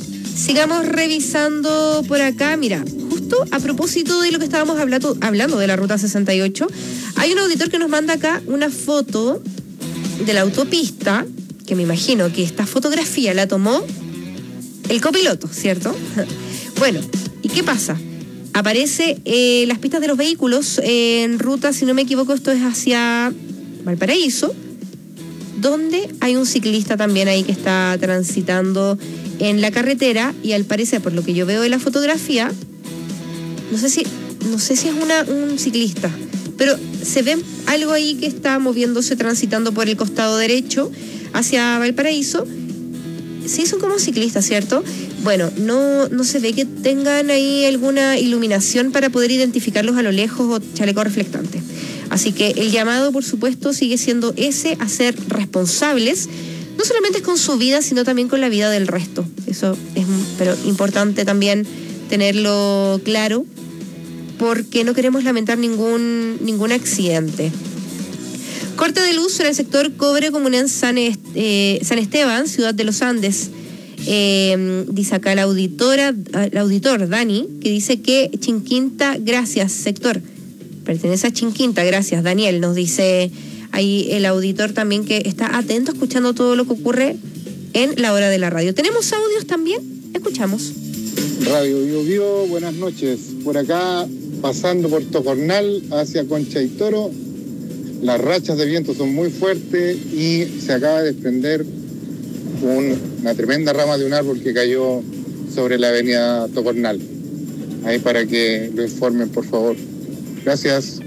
Sigamos revisando por acá. Mira, justo a propósito de lo que estábamos hablando, hablando de la Ruta sesenta y ocho, hay un auditor que nos manda acá una foto de la autopista, que me imagino que esta fotografía la tomó el copiloto, ¿cierto? Bueno, ¿y qué pasa? Aparece eh, las pistas de los vehículos eh, en ruta, si no me equivoco, esto es hacia Valparaíso, donde hay un ciclista también ahí que está transitando en la carretera, y al parecer, por lo que yo veo de la fotografía, no sé si, no sé si es una, un ciclista, pero se ve algo ahí que está moviéndose, transitando por el costado derecho hacia Valparaíso. Sí, son como ciclistas, ¿cierto? Bueno, no, no se ve que tengan ahí alguna iluminación para poder identificarlos a lo lejos o chaleco reflectante. Así que el llamado, por supuesto, sigue siendo ese, a ser responsables, no solamente con su vida, sino también con la vida del resto. Eso es pero importante también tenerlo claro, porque no queremos lamentar ningún, ningún accidente. Corte de luz en el sector Cobre Comunén San, eh, San Esteban, Ciudad de los Andes. Eh, dice acá la auditora, el auditor Dani, que dice que Chinquinta, gracias, sector. Pertenece a Chinquinta, gracias, Daniel, nos dice ahí el auditor también, que está atento escuchando todo lo que ocurre en la hora de la radio. ¿Tenemos audios también? Escuchamos. Radio Bio Bio, buenas noches. Por acá, pasando por Tocornal hacia Concha y Toro, las rachas de viento son muy fuertes y se acaba de desprender un, una tremenda rama de un árbol que cayó sobre la avenida Tocornal. Ahí para que lo informen, por favor. Gracias.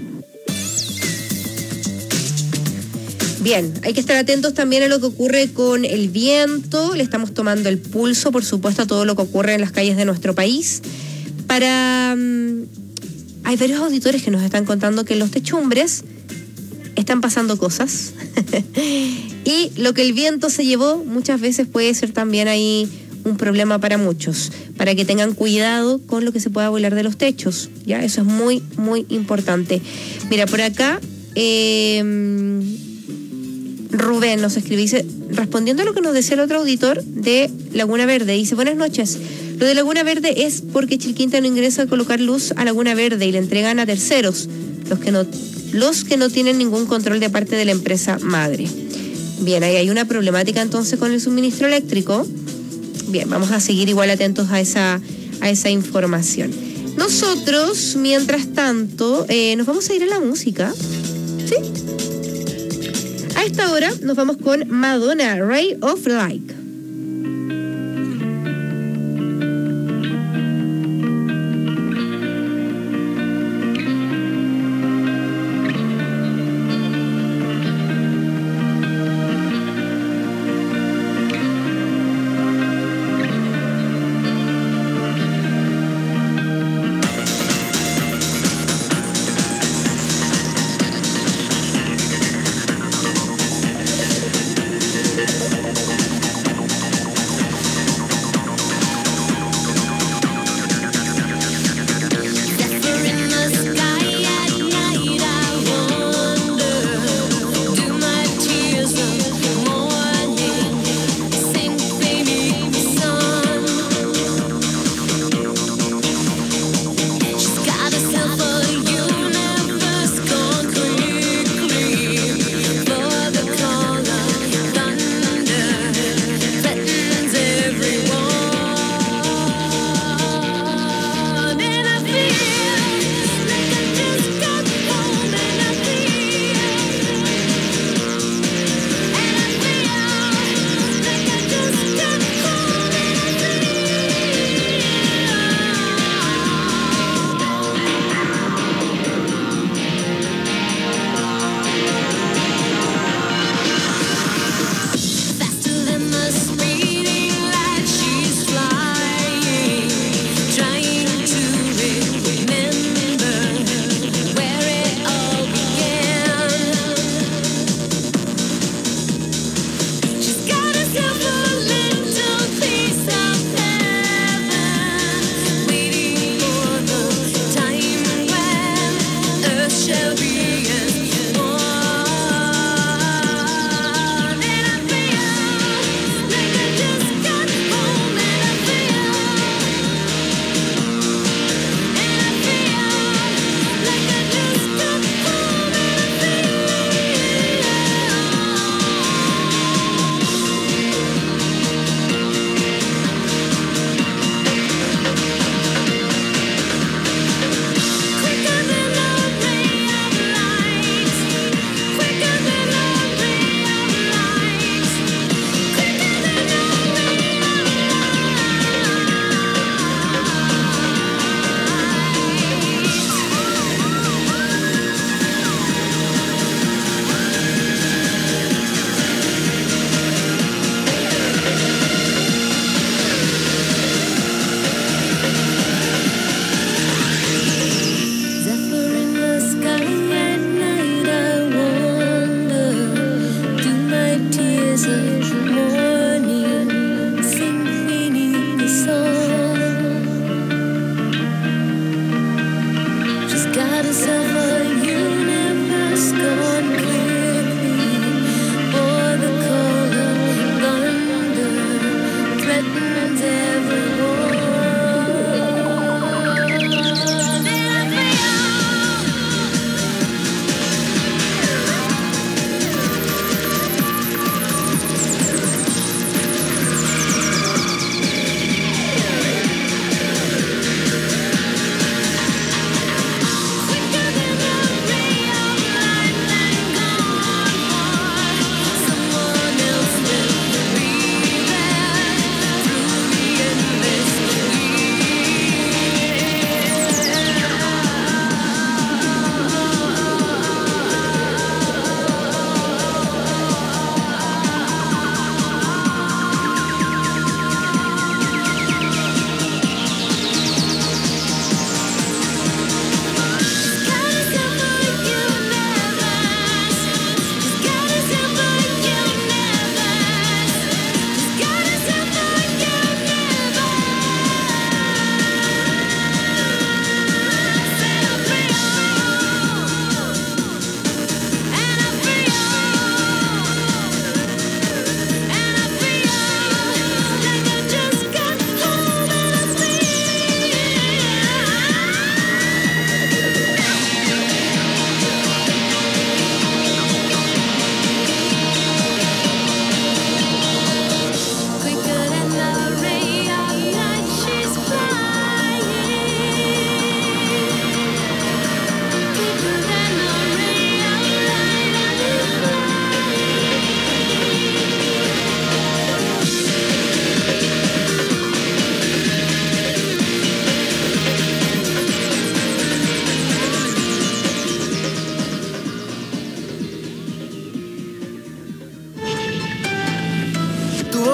Bien, hay que estar atentos también a lo que ocurre con el viento. Le estamos tomando el pulso, por supuesto, a todo lo que ocurre en las calles de nuestro país. Para um, hay varios auditores que nos están contando que en los techumbres están pasando cosas. Y lo que el viento se llevó muchas veces puede ser también ahí un problema para muchos, para que tengan cuidado con lo que se pueda volar de los techos, ¿ya? Eso es muy, muy importante. Mira, por acá eh, Rubén nos escribe, dice, respondiendo a lo que nos decía el otro auditor de Laguna Verde, dice, buenas noches, lo de Laguna Verde es porque Chilquinta no ingresa a colocar luz a Laguna Verde y le entregan a terceros, los que no, los que no tienen ningún control de parte de la empresa madre. Bien, ahí hay una problemática entonces con el suministro eléctrico. Bien, vamos a seguir igual atentos a esa, a esa información. Nosotros, mientras tanto, eh, nos vamos a ir a la música. ¿Sí? A esta hora nos vamos con Madonna, Ray of Light.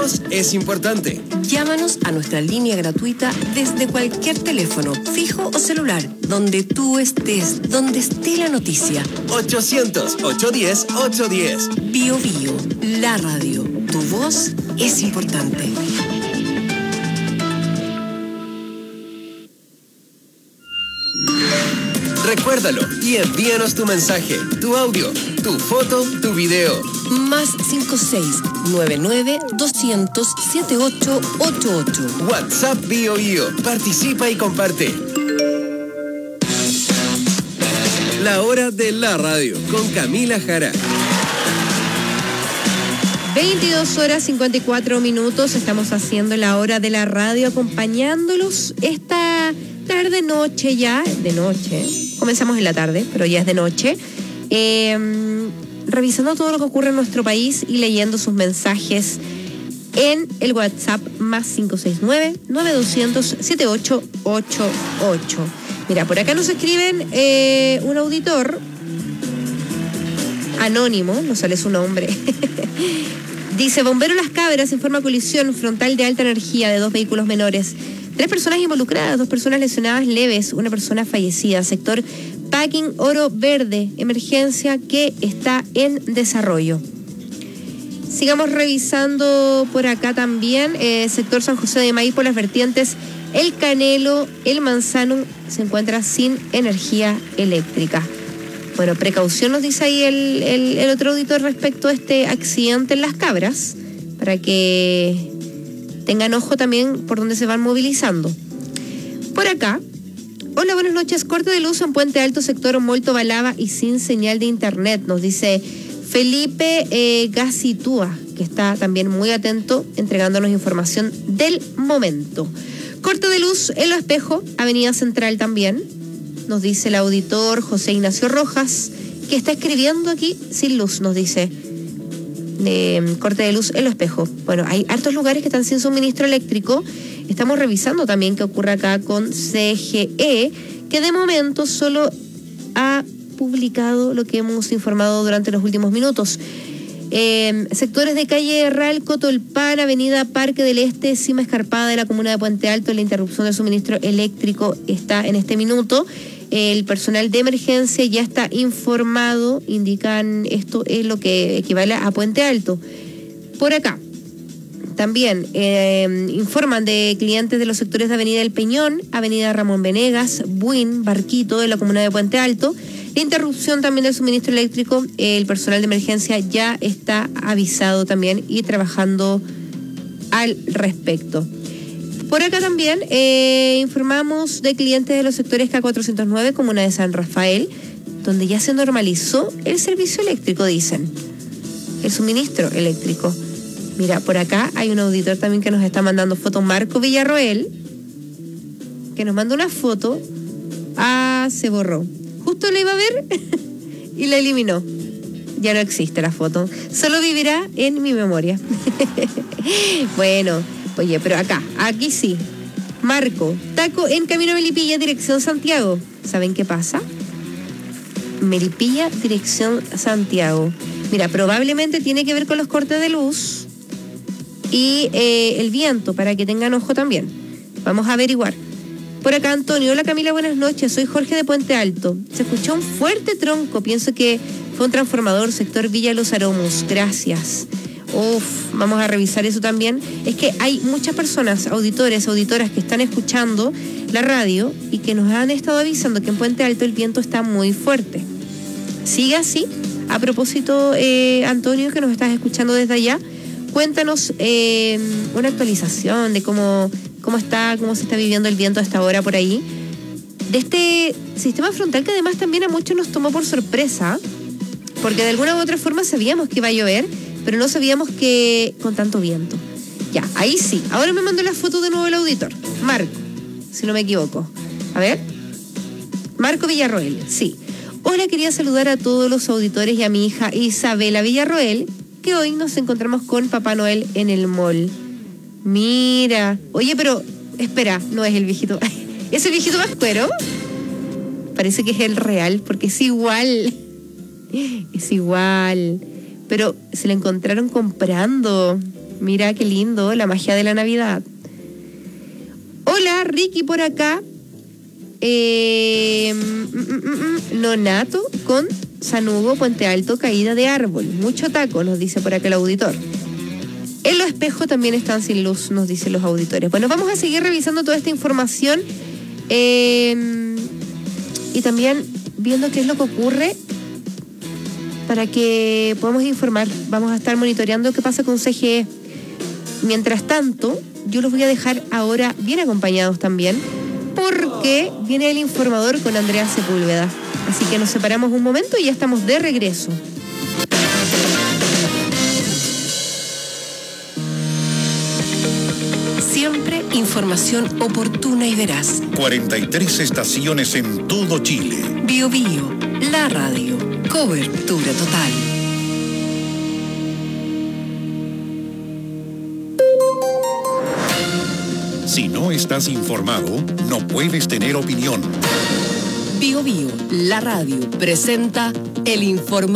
voz es importante. Llámanos a nuestra línea gratuita desde cualquier teléfono, fijo o celular, donde tú estés, donde esté la noticia. ochocientos, ochocientos diez, ochocientos diez. Bio Bio, la radio. Tu voz es importante. Recuérdalo y envíanos tu mensaje, tu audio, tu foto, tu video. Más cinco seis nueve nueve doscientos setenta y ocho ochenta y ocho. WhatsApp Bio Bio. Participa y comparte. La hora de la radio con Camila Jara. veintidós horas cincuenta y cuatro minutos. Estamos haciendo la hora de la radio acompañándolos esta tarde, noche ya, de noche. Comenzamos en la tarde, pero ya es de noche. Eh, revisando todo lo que ocurre en nuestro país y leyendo sus mensajes en el WhatsApp más cinco seis nueve nueve doscientos setenta y ocho ochenta y ocho. Mira, por acá nos escriben eh, un auditor anónimo, no sale su nombre. Dice, bombero Las Cabras informa colisión frontal de alta energía de dos vehículos menores. Tres personas involucradas, dos personas lesionadas leves, una persona fallecida. Sector Packing Oro Verde, emergencia que está en desarrollo. Sigamos revisando por acá también. Eh, sector San José de Maipo, las vertientes El Canelo, El Manzano, se encuentra sin energía eléctrica. Bueno, precaución nos dice ahí el, el, el otro auditor respecto a este accidente en Las Cabras, para que tengan ojo también por donde se van movilizando. Por acá, hola, buenas noches, corte de luz en Puente Alto, sector Molto Balaba y sin señal de internet, nos dice Felipe eh, Gacitúa, que está también muy atento, entregándonos información del momento. Corte de luz en Lo Espejo, Avenida Central también, nos dice el auditor José Ignacio Rojas, que está escribiendo aquí sin luz, nos dice. De corte de luz en Lo Espejo. Bueno, hay hartos lugares que están sin suministro eléctrico. Estamos revisando también qué ocurre acá con C G E, que de momento solo ha publicado lo que hemos informado durante los últimos minutos. Eh, sectores de calle Herral, Cotolpan, Avenida Parque del Este, cima escarpada de la comuna de Puente Alto, la interrupción del suministro eléctrico está en este minuto. El personal de emergencia ya está informado, indican esto es lo que equivale a Puente Alto. Por acá, también eh, informan de clientes de los sectores de Avenida El Peñón, Avenida Ramón Venegas, Buin, Barquito, de la comuna de Puente Alto. La interrupción también del suministro eléctrico, el personal de emergencia ya está avisado también y trabajando al respecto. Por acá también eh, informamos de clientes de los sectores K cuatrocientos nueve, comuna de San Rafael, donde ya se normalizó el servicio eléctrico, dicen, el suministro eléctrico. Mira, por acá hay un auditor también que nos está mandando foto, Marco Villarroel, que nos manda una foto. Ah, se borró. Justo la iba a ver y la eliminó. Ya no existe la foto. Solo vivirá en mi memoria. Bueno, oye, pero acá, aquí sí. Marco, taco en camino a Melipilla, dirección Santiago. ¿Saben qué pasa? Melipilla, dirección Santiago. Mira, probablemente tiene que ver con los cortes de luz y eh, el viento, para que tengan ojo también. Vamos a averiguar. Por acá, Antonio. Hola, Camila, buenas noches. Soy Jorge de Puente Alto. Se escuchó un fuerte tronco. Pienso que fue un transformador, sector Villa Los Aromos. Gracias. Uf, vamos a revisar eso también. Es que hay muchas personas, auditores, auditoras, que están escuchando la radio y que nos han estado avisando que en Puente Alto el viento está muy fuerte. Sigue así. A propósito, eh, Antonio, que nos estás escuchando desde allá, cuéntanos eh, una actualización de cómo... cómo está, cómo se está viviendo el viento a esta hora por ahí, de este sistema frontal que además también a muchos nos tomó por sorpresa, porque de alguna u otra forma sabíamos que iba a llover, pero no sabíamos que con tanto viento. Ya, ahí sí. Ahora me mandó la foto de nuevo el auditor, Marco, si no me equivoco. A ver, Marco Villarroel, sí. Hola, quería saludar a todos los auditores y a mi hija Isabela Villarroel, que hoy nos encontramos con Papá Noel en el mall. Mira, oye, pero espera, no es el viejito. ¿Es el viejito Pascuero? Parece que es el real, porque es igual. Es igual. Pero se lo encontraron comprando. Mira qué lindo, la magia de la Navidad. Hola, Ricky por acá. Eh, mm, mm, mm, Nonato con Sanudo, Puente Alto, caída de árbol. Mucho taco, nos dice por acá el auditor. En los espejos también están sin luz, nos dicen los auditores. Bueno, vamos a seguir revisando toda esta información eh, y también viendo qué es lo que ocurre para que podamos informar. Vamos a estar monitoreando qué pasa con C G E. Mientras tanto, yo los voy a dejar ahora bien acompañados también, porque viene el informador con Andrea Sepúlveda. Así que nos separamos un momento y ya estamos de regreso. Siempre información oportuna y veraz. cuarenta y tres estaciones en todo Chile. Bio Bio, la radio. Cobertura total. Si no estás informado, no puedes tener opinión. Bio Bio, la radio, presenta el informador.